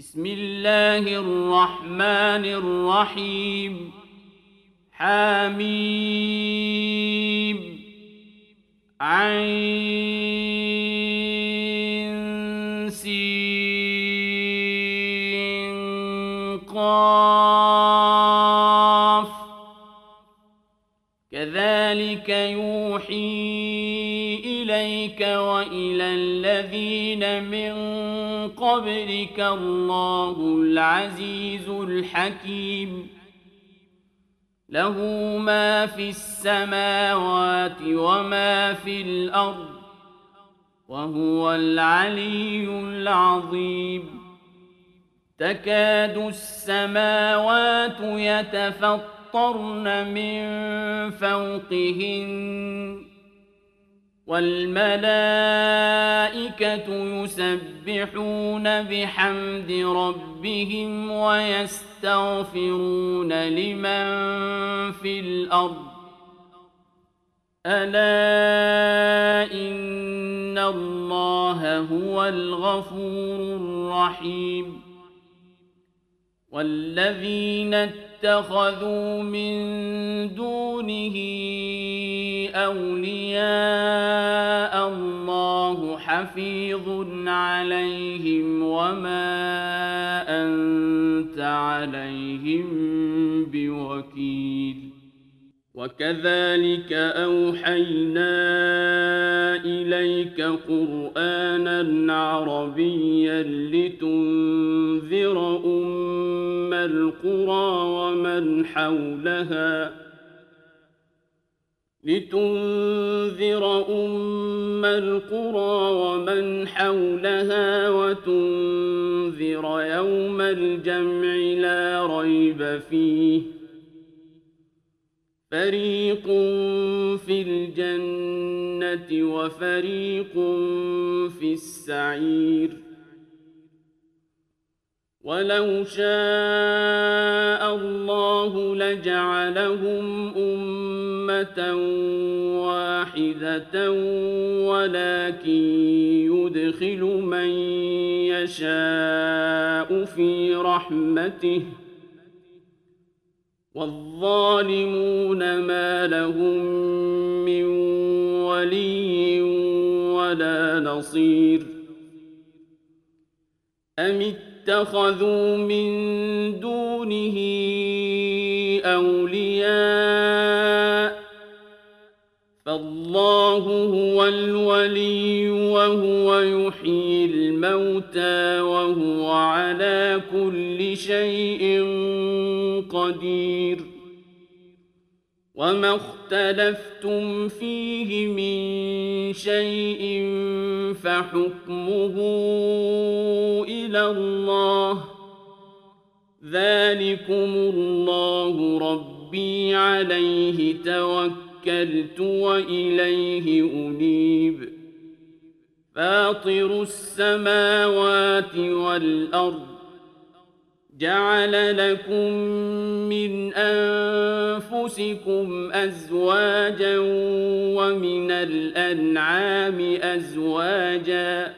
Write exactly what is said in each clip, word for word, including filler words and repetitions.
بسم الله الرحمن الرحيم حميم عين سين قاف كذلك يوحي إليك وإلى الذين من قبلك الله العزيز الحكيم له ما في السماوات وما في الأرض وهو العلي العظيم تكاد السماوات يتفطرن من فوقهن والملائكة يسبحون بحمد ربهم ويستغفرون لمن في الأرض ألا إن الله هو الغفور الرحيم والذين اتخذوا من دونه أولياء الله حفيظ عليهم وما أنت عليهم بوكيل وكذلك أوحينا إليك قرآنا عربيا لتنذر أم القرى ومن حولها لتنذر أم القرى ومن حولها وتنذر يوم الجمع لا ريب فيه فريق في الجنة وفريق في السعير ولو شاء الله لجعلهم أمة واحدة ولكن يدخل من يشاء في رحمته والظالمون ما لهم من ولي ولا نصير أم اتخذوا من دونه أولياء فالله هو الولي وهو يحيي الموتى وهو على كل شيء قدير وما اختلفتم فيه من شيء فحكمه إلى الله ذلكم الله ربي عليه توكلت وإليه أنيب فاطر السماوات والأرض جعل لكم من أنفسكم أزواجا ومن الأنعام أزواجا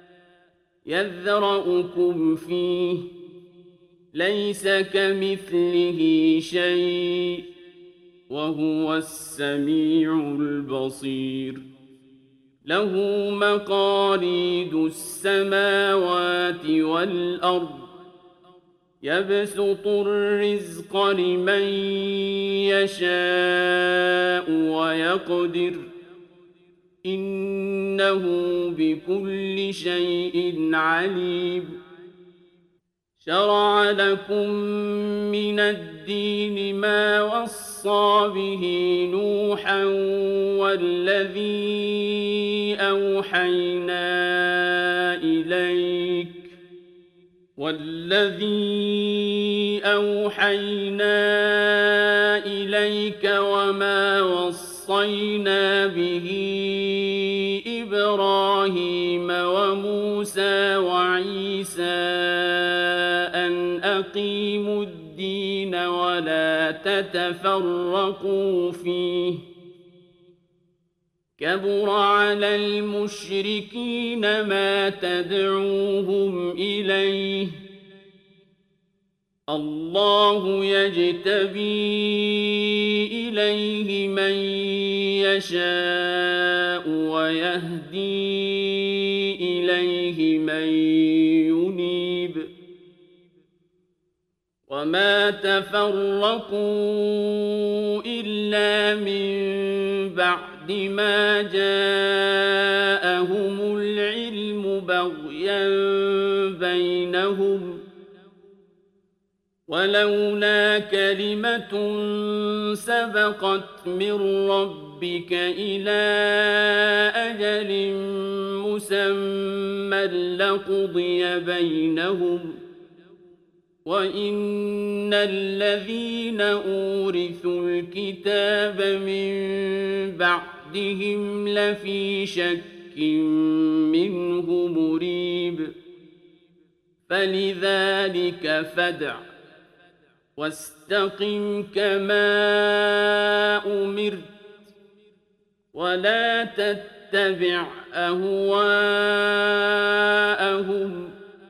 يذرأكم فيه ليس كمثله شيء وهو السميع البصير له مقاليد السماوات والأرض يبسط الرزق لمن يشاء ويقدر إنه بكل شيء عليم شرع لكم من الدين ما وصى به نوحا والذي أوحينا إليك والذي أوحينا إليك وما وصينا به إبراهيم وموسى وعيسى أن أقيموا الدين ولا تتفرقوا فيه كبر على المشركين ما تدعوهم إليه الله يجتبي إليه من يشاء ويهدي إليه من ينيب وما تفرقوا إلا من بعد ما جاءهم العلم بغيا بينهم ولولا كلمة سبقت من ربك إلى أجل مسمى لقضي بينهم وإن الذين أورثوا الكتاب من بعدهم لفي شك منه مريب فلذلك فادع واستقم كما أمرت ولا تتبع أهواءهم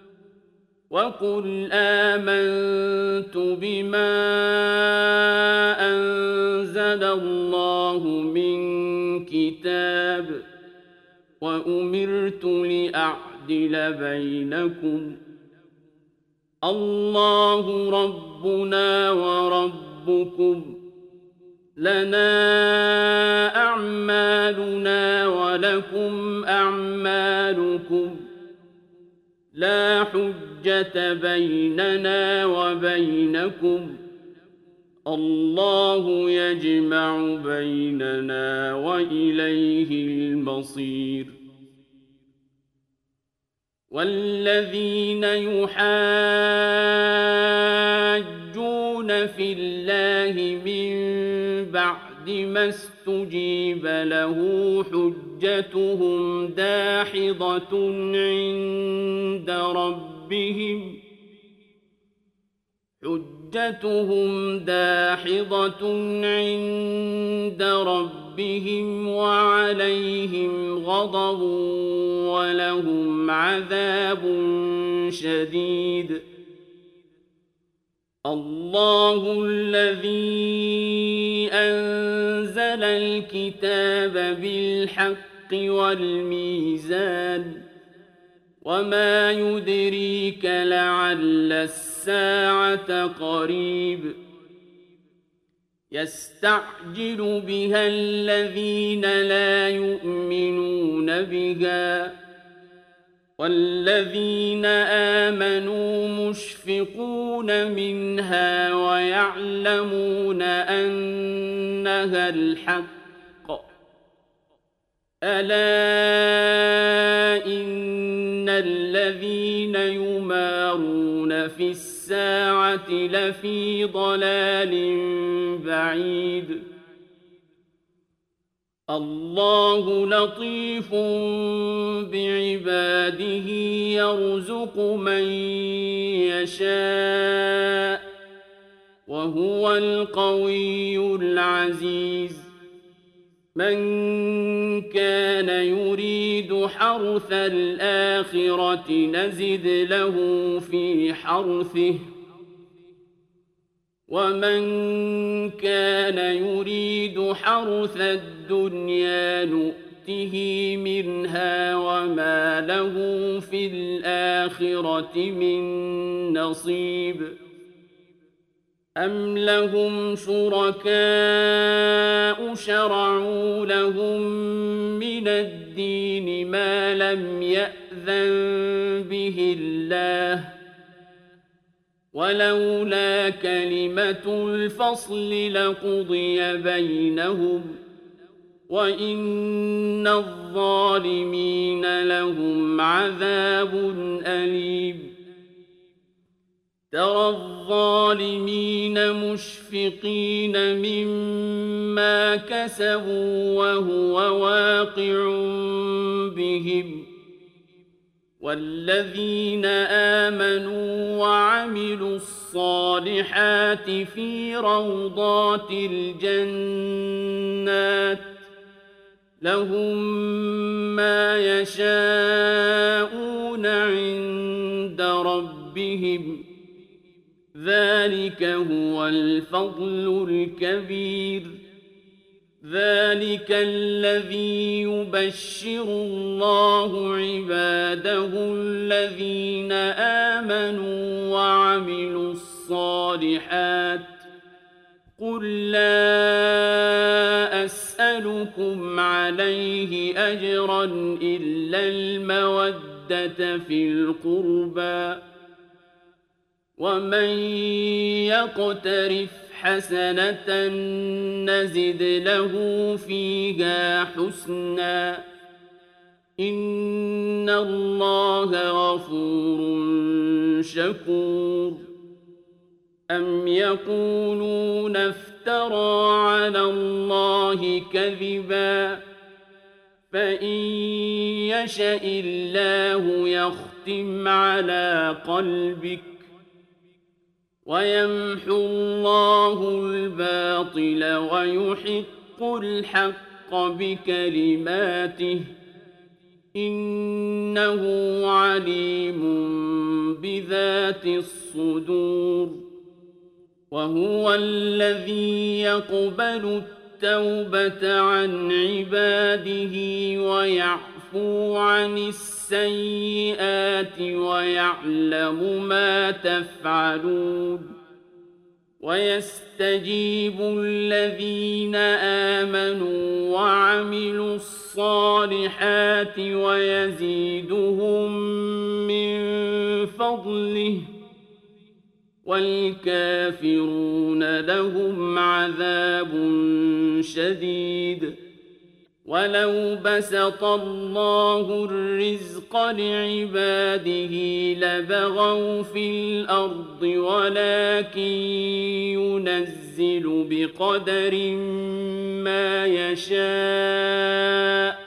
وقل آمنت بما أنزل الله من كتاب وأمرت لأعدل بينكم الله ربنا وربكم لنا أعمالنا ولكم أعمالكم لا حجة بيننا وبينكم الله يجمع بيننا وإليه المصير والذين يحاجون في الله من بعد ما استجيب له حجتهم داحضة عند ربهم حجتهم داحضة عند ربهم وعليهم غضب ولهم عذاب شديد الله الذي أنزل الكتاب بالحق والميزان وما يدريك لعل الساعة قريب يستعجل بها الذين لا يؤمنون بها والذين آمنوا مشفقون منها ويعلمون أنها الحق ألا إن الذين يمارون في الساعة لفي ضلال بعيد الله لطيف بعباده يرزق من يشاء وهو القوي العزيز من كان يريد حرث الآخرة نزد له في حرثه ومن كان يريد حرث الدنيا نؤته منها وما له في الآخرة من نصيب أم لهم شركاء شرعوا لهم من الدين ما لم يأذن به الله ولولا كلمة الفصل لقضي بينهم وإن الظالمين لهم عذاب أليم ترى الظالمين مشفقين مما كسبوا وهو واقع بهم والذين آمنوا وعملوا الصالحات في روضات الجنات لهم ما يشاءون عند ربهم ذلك هو الفضل الكبير. ذلك الذي يبشر الله عباده الذين آمنوا وعملوا الصالحات. قل لا أسألكم عليه أجرا إلا المودة في القربى، ومن يقترف حسنة نزد له فيها حسنا، إن الله غفور شكور. أم يقولون افترى على الله كذبا، فإن يشأ الله يختم على قلبك ويمحو الله الباطل ويحق الحق بكلماته، إنه عليم بذات الصدور. وهو الذي يقبل التوبة عن عباده ويعفو عن السيئات ويعلم ما تفعلون. ويستجيب الذين آمنوا وعملوا الصالحات ويزيدهم من فضله، والكافرون لهم عذاب شديد. ولو بسط الله الرزق لعباده لبغوا في الأرض، ولكن ينزل بقدر ما يشاء،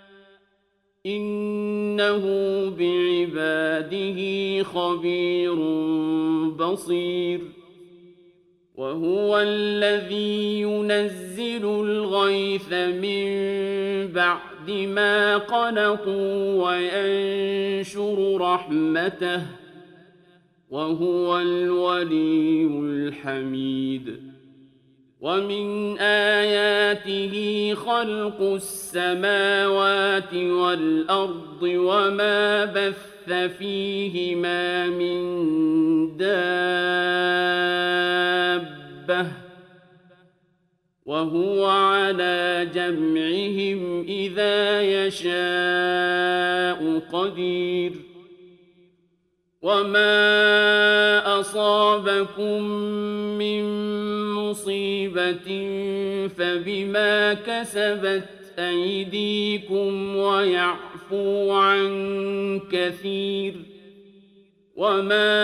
إنه بعباده خبير بصير. وهو الذي ينزل الغيث من بعد ما قنطوا وينشر رحمته، وهو الولي الحميد. ومن آياته خلق السماوات والأرض وما بث فيهما من دابة، وهو على جمعهم إذا يشاء قدير. وما أصابكم من مصيبة فبما كسبت أيديكم ويعفو عن كثير. وما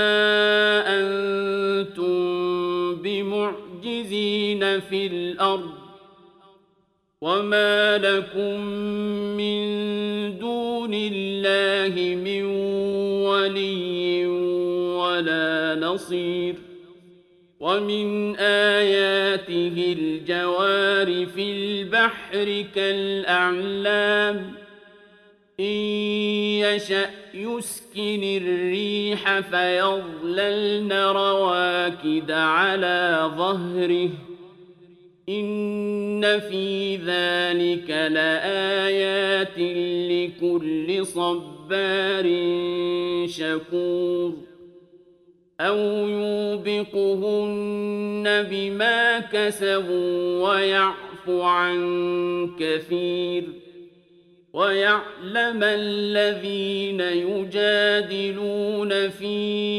أنتم بمعجزين في الأرض، وما لكم من دون الله من ولي ولا نصير. ومن آياته الجوار في البحر كالأعلام، إن يشأ يسكن الريح فيظللن رواكد على ظهره، إن في ذلك لآيات لكل صبار شكور. أو يوبقهن بما كسبوا ويعفو عن كثير. ويعلم الذين يجادلون في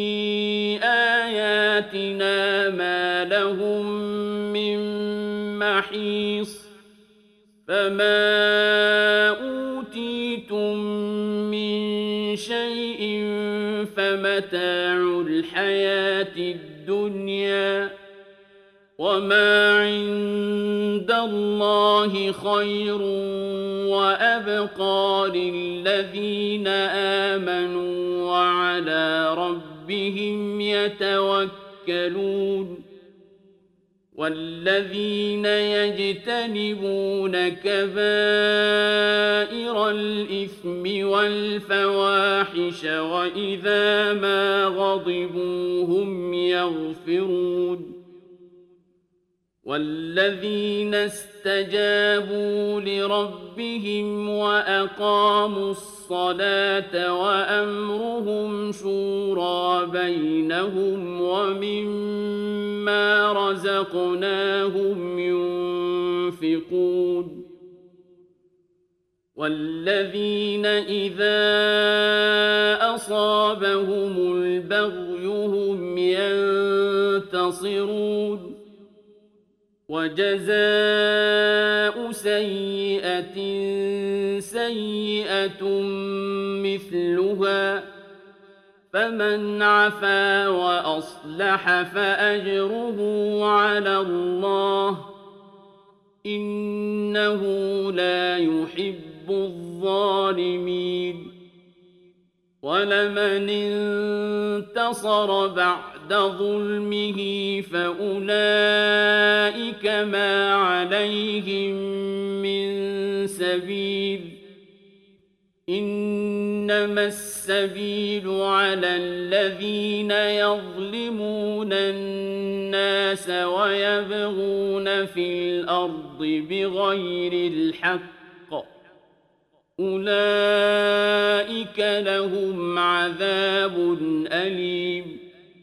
آياتنا ما لهم من محيص. فما أوتيتم من شيء فمتاع الحياة الدنيا، وما عند الله خير وأبقى للذين آمنوا وعلى ربهم يتوكلون. والذين يجتنبون كبائر الإثم والفواحش وإذا ما غضبوا هم يغفرون والذين استجابوا لربهم وأقاموا الصلاة وأمرهم شورى بينهم ومما رزقناهم ينفقون والذين إذا أصابهم البغي هم ينتصرون وجزاء سيئة سيئة مثلها فمن عفا وأصلح فأجره على الله إنه لا يحب الظالمين ولمن انتصر بعد ظلمه فأولئك ما عليهم من سبيل إنما السبيل على الذين يظلمون الناس ويبغون في الأرض بغير الحق أولئك لهم عذاب أليم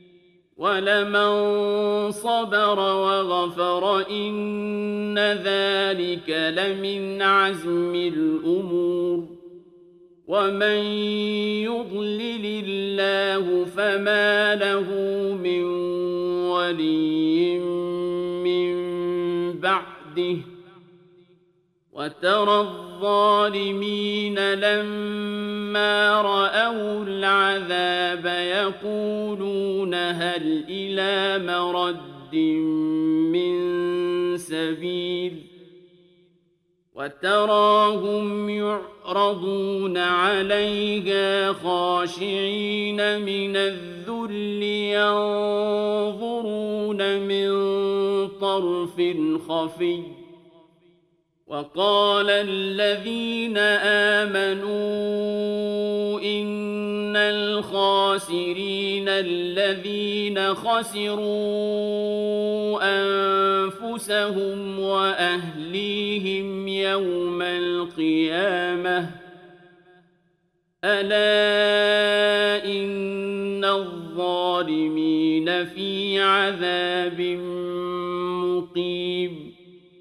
ولمن صبر وغفر إن ذلك لمن عزم الأمور ومن يضلل الله فما له من ولي من بعده وترى الظالمين لما رأوا العذاب يقولون هل إلى مرد من سبيل وتراهم يعرضون عليها خاشعين من الذل ينظرون من طرف خفي وقال الذين آمنوا إن الخاسرين الذين خسروا أنفسهم وأهليهم يوم القيامة ألا إن الظالمين في عذاب مقيم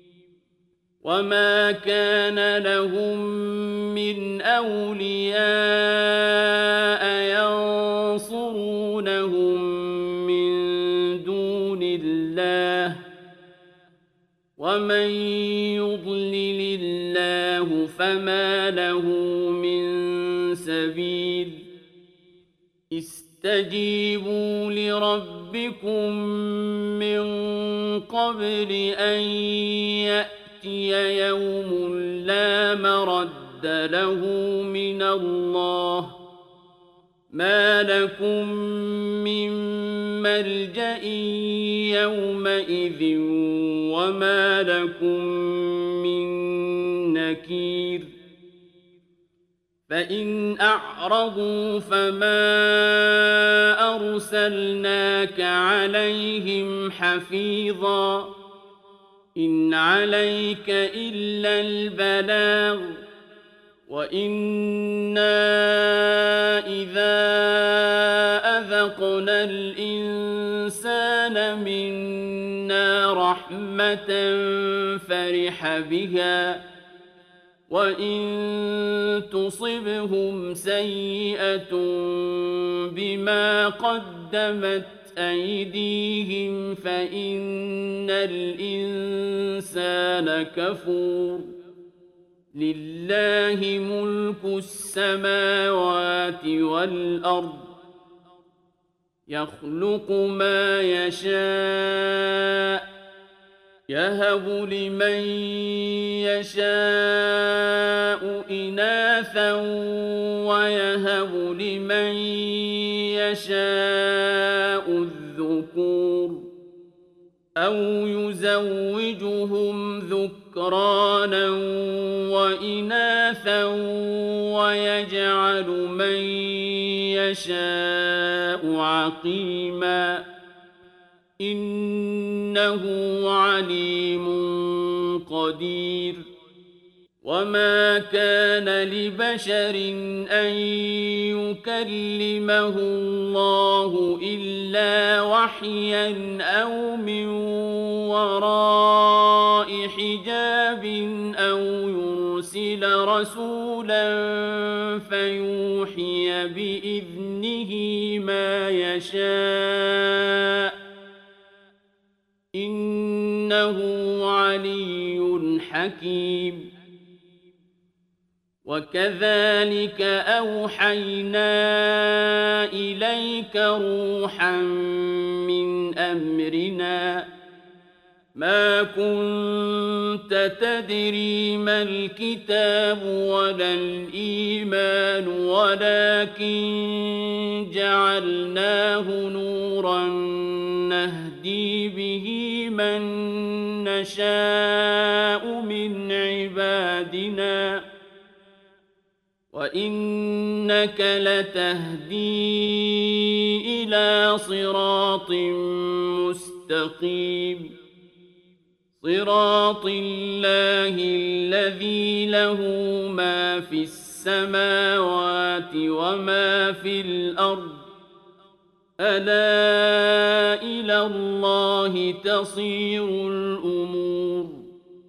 وما كان لهم من أولياء ينصرونهم من دون الله ومن يضلل الله فما له من سبيل استجيبوا لربكم من قبل أن يأتي يوم لا مرد له من الله ما لكم من ملجأ يومئذ وما لكم من نكير فإن أعرضوا فما أرسلناك عليهم حفيظا إن عليك إلا البلاغ وإنا إذا أذقنا الإنسان منا رحمة فرح بها وإن تصبهم سيئة بما قدمت أيديهم فإن الإنسان كفور لله ملك السماوات والأرض يخلق ما يشاء يهب لمن يشاء إناثا ويهب لمن يشاء الذكور أَوْ يُزَوِّجُهُمْ ذُكْرَانًا وَإِنَاثًا وَيَجْعَلُ مَن يَشَاءُ عَقِيمًا ۚ إِنَّهُ عَلِيمٌ قَدِيرٌ. وَمَا كَانَ لِبَشَرٍ أَن يُكَلِّمَهُ اللَّهُ إِلَّا وَحْيًا أَوْ مِن وَرَاءِ حِجَابٍ أَوْ يُرْسِلَ رَسُولًا فَيُوحِيَ بِإِذْنِهِ مَا يَشَاءُ ۚ إِنَّهُ عَلِيٌّ حَكِيمٌ. وَكَذَلِكَ أَوْحَيْنَا إِلَيْكَ رُوحًا مِّنْ أَمْرِنَا ۚ مَا كُنتَ تَدْرِي مَا الْكِتَابُ وَلَا الْإِيمَانُ وَلَٰكِن جَعَلْنَاهُ نُورًا نَّهْدِي بِهِ مَن نَّشَاءُ مِنْ عِبَادِنَا ۚ وَإِنَّكَ لَتَهْدِي إِلَىٰ صِرَاطٍ مُّسْتَقِيمٍ، صِرَاطِ اللَّهِ الَّذِي لَهُ مَا فِي السَّمَاوَاتِ وَمَا فِي الْأَرْضِ ۗ أَلَا إِلَى اللَّهِ تَصِيرُ الْأُمُورُ.